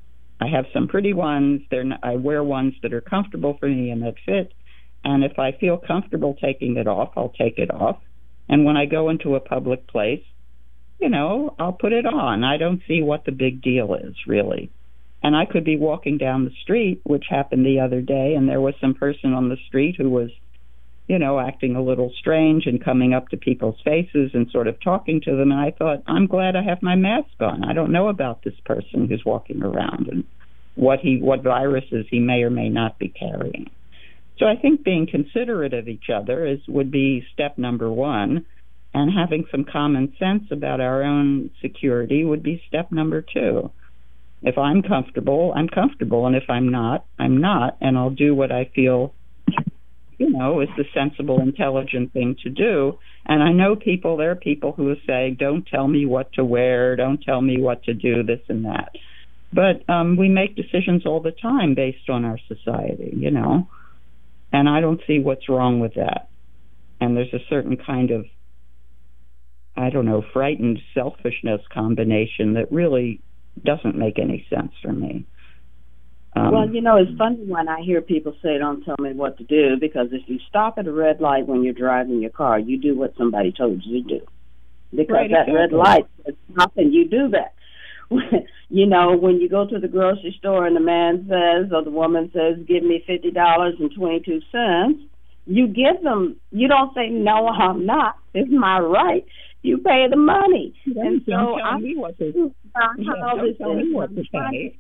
[SPEAKER 9] I have some pretty ones. They're not, I wear ones that are comfortable for me and that fit. And if I feel comfortable taking it off, I'll take it off. And when I go into a public place, you know, I'll put it on. I don't see what the big deal is, really. And I could be walking down the street, which happened the other day, and there was some person on the street who was, you know, acting a little strange and coming up to people's faces and sort of talking to them. And I thought, I'm glad I have my mask on. I don't know about this person who's walking around and what he, what viruses he may or may not be carrying. So I think being considerate of each other is would be step number one, and having some common sense about our own security would be step number two. If I'm comfortable, I'm comfortable, and if I'm not, I'm not, and I'll do what I feel you know, is the sensible, intelligent thing to do. And I know people, there are people who say, don't tell me what to wear, don't tell me what to do, this and that. But um, we make decisions all the time based on our society, you know, and I don't see what's wrong with that. And there's a certain kind of, I don't know, frightened selfishness combination that really doesn't make any sense for me. Um,
[SPEAKER 7] well, you know, it's funny when I hear people say, don't tell me what to do, because if you stop at a red light when you're driving your car, you do what somebody told you to do. Because
[SPEAKER 9] right,
[SPEAKER 7] that
[SPEAKER 9] exactly.
[SPEAKER 7] red light says stop and you do that. You know, when you go to the grocery store and the man says, or the woman says, give me fifty dollars and twenty-two cents, you give them, you don't say, no, I'm not. It's my right. You pay the money.
[SPEAKER 9] Don't,
[SPEAKER 7] and so
[SPEAKER 9] don't tell
[SPEAKER 7] I'm
[SPEAKER 9] me what to, yeah, don't tell me what to pay.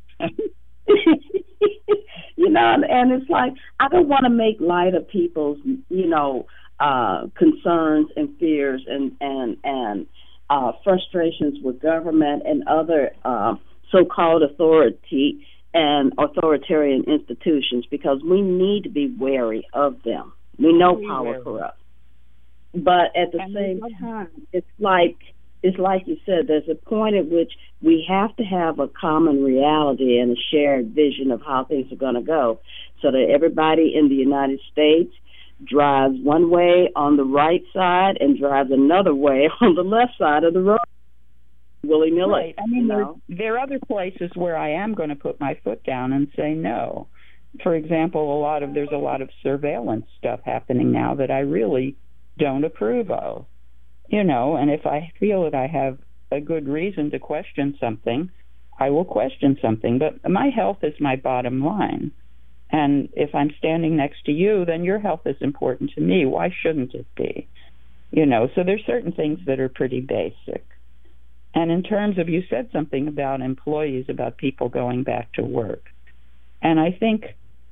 [SPEAKER 7] You know, and it's like, I don't want to make light of people's, you know, uh, concerns and fears and, and, and uh, frustrations with government and other uh, so-called authority and authoritarian institutions, because we need to be wary of them. We know power corrupts. But at the same time, it's like, it's like you said, there's a point at which we have to have a common reality and a shared vision of how things are going to go, so that everybody in the United States drives one way on the right side and drives another way on the left side of the road, willy-nilly.
[SPEAKER 9] Right. I mean,
[SPEAKER 7] you
[SPEAKER 9] there,
[SPEAKER 7] know?
[SPEAKER 9] there are other places where I am going to put my foot down and say no. For example, a lot of there's a lot of surveillance stuff happening now that I really don't approve of. You know, and if I feel that I have a good reason to question something, I will question something. But my health is my bottom line. And if I'm standing next to you, then your health is important to me. Why shouldn't it be? You know, so there's certain things that are pretty basic. And in terms of, you said something about employees, about people going back to work. And I think,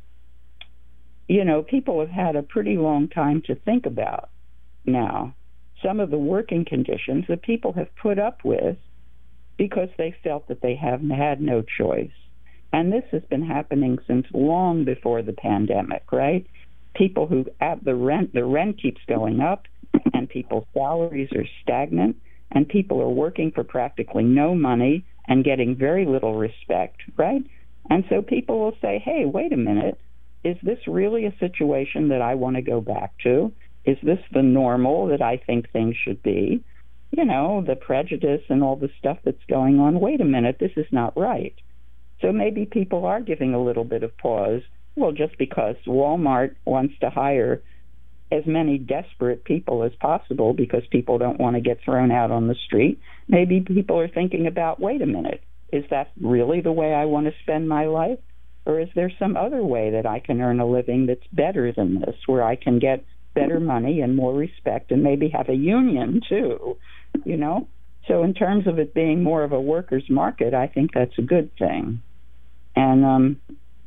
[SPEAKER 9] you know, people have had a pretty long time to think about now some of the working conditions that people have put up with because they felt that they have had no choice. And this has been happening since long before the pandemic, right? People who, at the rent, the rent keeps going up, and people's salaries are stagnant, and people are working for practically no money and getting very little respect, right? And so people will say, hey, wait a minute, is this really a situation that I want to go back to? Is this the normal that I think things should be? You know, the prejudice and all the stuff that's going on. Wait a minute, this is not right. So maybe people are giving a little bit of pause. Well, just because Walmart wants to hire as many desperate people as possible because people don't want to get thrown out on the street, maybe people are thinking about, wait a minute, is that really the way I want to spend my life? Or is there some other way that I can earn a living that's better than this, where I can get better money and more respect and maybe have a union too, you know? So in terms of it being more of a workers' market, I think that's a good thing. And, um,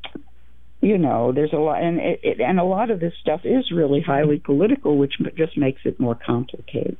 [SPEAKER 9] you know, there's a lot, and, it, it, and a lot of this stuff is really highly political, which just makes it more complicated.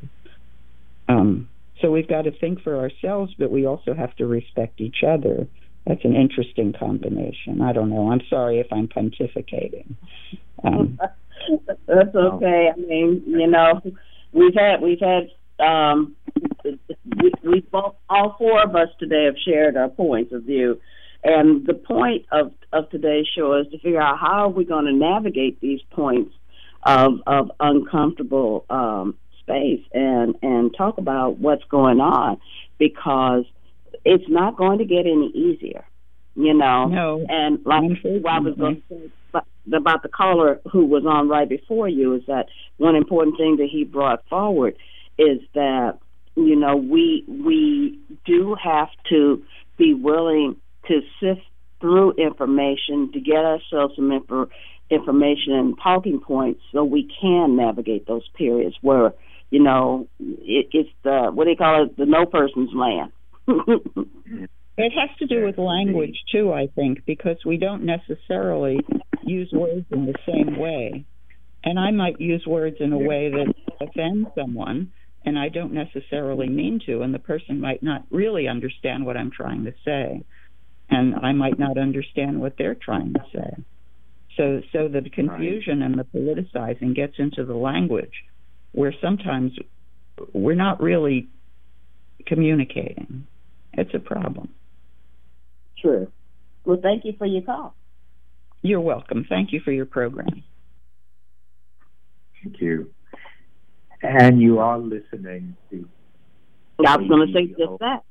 [SPEAKER 9] Um, so we've got to think for ourselves, but we also have to respect each other. That's an interesting combination. I don't know. I'm sorry if I'm pontificating. Um,
[SPEAKER 7] That's okay. I mean, you know, we've had we've had um, we, we both all four of us today have shared our points of view, and the point of of today's show is to figure out how are we going to navigate these points of of uncomfortable um, space and and talk about what's going on, because it's not going to get any easier, you know.
[SPEAKER 9] No.
[SPEAKER 7] And like I was going to say about the caller who was on right before you, is that one important thing that he brought forward is that, you know, we we do have to be willing to sift through information to get ourselves some info, information and talking points so we can navigate those periods where, you know, it, it's the, what do you call it, the no person's land.
[SPEAKER 9] It has to do with language, too, I think, because we don't necessarily use words in the same way. And I might use words in a way that offends someone, and I don't necessarily mean to, and the person might not really understand what I'm trying to say. And I might not understand what they're trying to say. So, so the confusion and the politicizing gets into the language, where sometimes we're not really communicating. It's a problem.
[SPEAKER 7] True. Well, thank you for your call.
[SPEAKER 9] You're welcome. Thank you for your program.
[SPEAKER 6] Thank you. And you are listening to
[SPEAKER 7] I was going to say just that.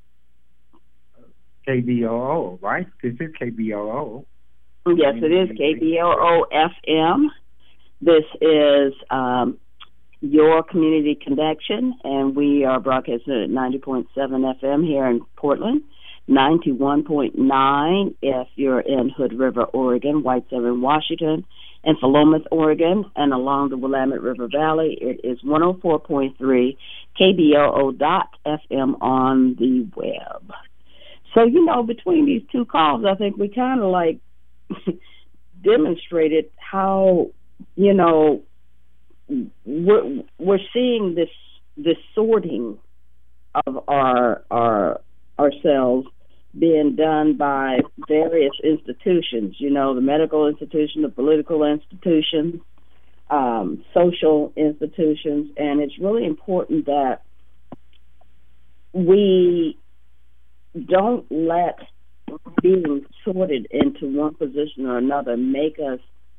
[SPEAKER 6] K B O O, right? This is K B O O.
[SPEAKER 7] Yes, it is K B O O F M. This is um, your community connection, and we are broadcasting at ninety point seven F M here in Portland, ninety-one point nine if you're in Hood River, Oregon, White Seven, Washington, and Philomath, Oregon, and along the Willamette River Valley, it is one oh four point three K B O O dot F M on the web. So, you know, between these two calls, I think we kind of like demonstrated how, you know, we're, we're seeing this this sorting of our our ourselves being done by various institutions, you know, the medical institution, the political institutions, um, social institutions, and it's really important that we don't let being sorted into one position or another make us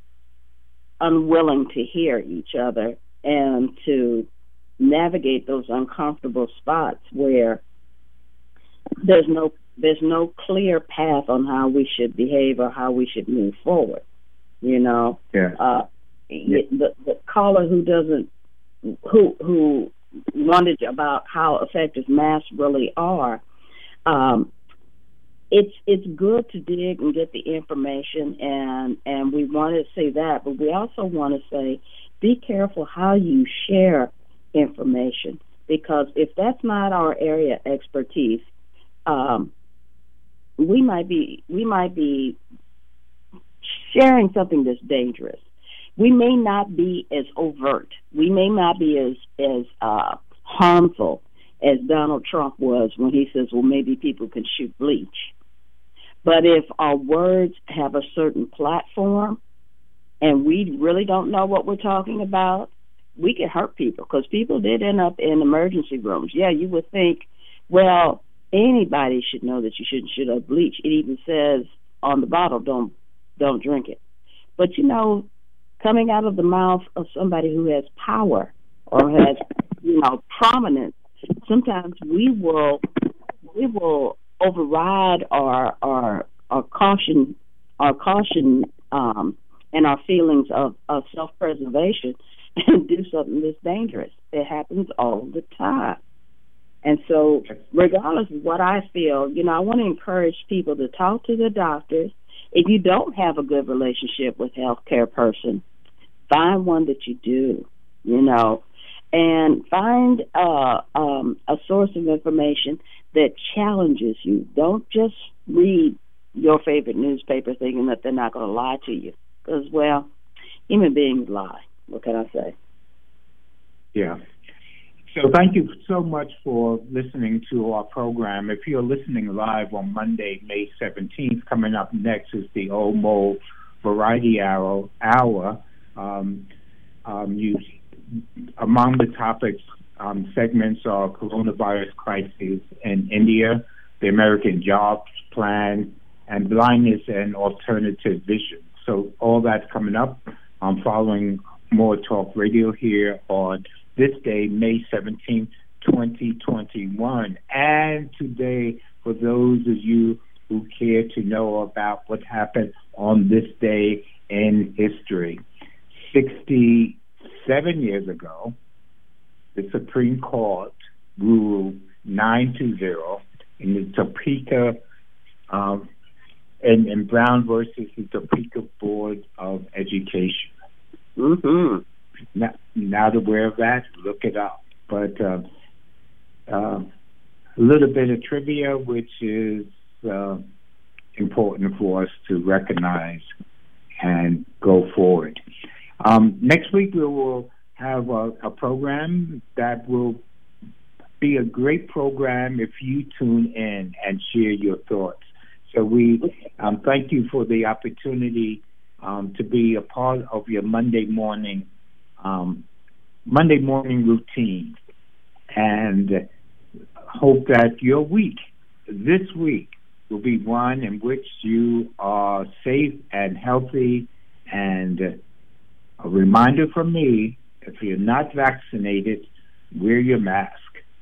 [SPEAKER 7] unwilling to hear each other and to navigate those uncomfortable spots where there's no there's no clear path on how we should behave or how we should move forward. You know,
[SPEAKER 6] yeah.
[SPEAKER 7] uh,
[SPEAKER 6] yeah.
[SPEAKER 7] the the caller who doesn't who who wondered about how effective masks really are. Um, it's it's good to dig and get the information, and and we want to say that, but we also want to say be careful how you share information, because if that's not our area of expertise, um, we might be we might be sharing something that's dangerous. We may not be as overt. We may not be as as uh, harmful as Donald Trump was when he says, well, maybe people can shoot bleach. But if our words have a certain platform and we really don't know what we're talking about, we can hurt people, because people did end up in emergency rooms. Yeah, you would think, well, anybody should know that you shouldn't shoot up bleach. It even says on the bottle, don't don't drink it. But, you know, coming out of the mouth of somebody who has power or has, you know, prominence, sometimes we will we will override our our our caution our caution um, and our feelings of, of self-preservation and do something that's dangerous. It happens all the time. And so regardless of what I feel, you know, I want to encourage people to talk to the doctors. If you don't have a good relationship with a healthcare person, find one that you do, you know, and find uh, um, a source of information that challenges you. Don't just read your favorite newspaper thinking that they're not going to lie to you, because, well, human beings lie. What can I say?
[SPEAKER 6] Yeah. So thank you so much for listening to our program. If you're listening live on Monday, May seventeenth, coming up next is the O M O Variety Hour. hour. Um, um, you, among the topics um, segments are coronavirus crisis in India, the American Jobs Plan, and blindness and alternative vision. So all that's coming up. I'm following More Talk Radio here on this day, May seventeenth, twenty twenty-one. And today, for those of you who care to know about what happened on this day in history, sixty-seven years ago, the Supreme Court ruled nine to zero in the Topeka, um, in, in Brown versus the Topeka Board of Education.
[SPEAKER 7] Mm-hmm.
[SPEAKER 6] Not, not aware of that, look it up. But uh, uh, a little bit of trivia, which is uh, important for us to recognize and go forward. Um, next week we will have a, a program that will be a great program if you tune in and share your thoughts. So we um, thank you for the opportunity um, to be a part of your Monday morning um, Monday morning routine, and hope that your week, this week, will be one in which you are safe and healthy. And a reminder from me, if you're not vaccinated, wear your mask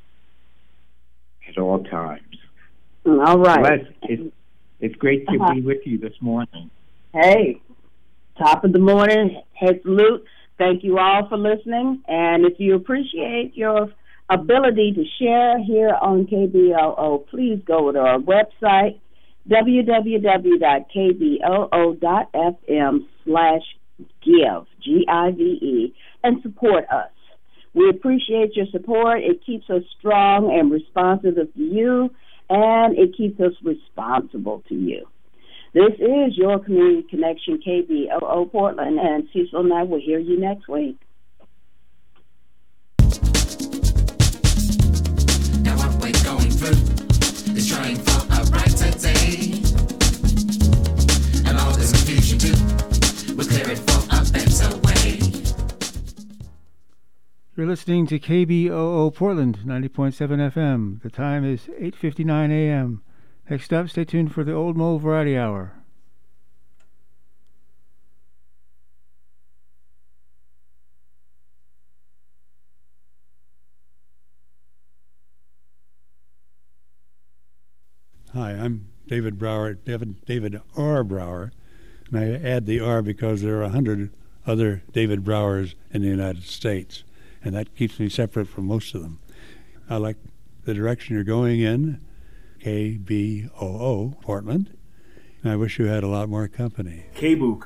[SPEAKER 6] at all times.
[SPEAKER 7] All right.
[SPEAKER 6] Celeste, it's, it's great to
[SPEAKER 7] uh-huh.
[SPEAKER 6] be with you this morning.
[SPEAKER 7] Hey, top of the morning, head salute. Thank you all for listening. And if you appreciate your ability to share here on K B O O, please go to our website, w w w dot k b o o dot f m slash give, G I V E, and support us. We appreciate your support. It keeps us strong and responsive to you, and it keeps us responsible to you. This is your Community Connection, K B O O Portland, and Cecil and I will hear you next week.
[SPEAKER 4] Now what we're going through is trying for a brighter day. And all this confusion too, we'll clear it for a better way.
[SPEAKER 3] You're listening to K B O O Portland, ninety point seven F M. The time is eight fifty-nine a m Next up, stay tuned for the Old Mole Variety Hour.
[SPEAKER 10] Hi, I'm David Brower, David, David R. Brower, and I add the R because there are a hundred other David Browers in the United States, and that keeps me separate from most of them. I like the direction you're going in, K B O O, Portland, and I wish you had a lot more company.
[SPEAKER 11] K B O O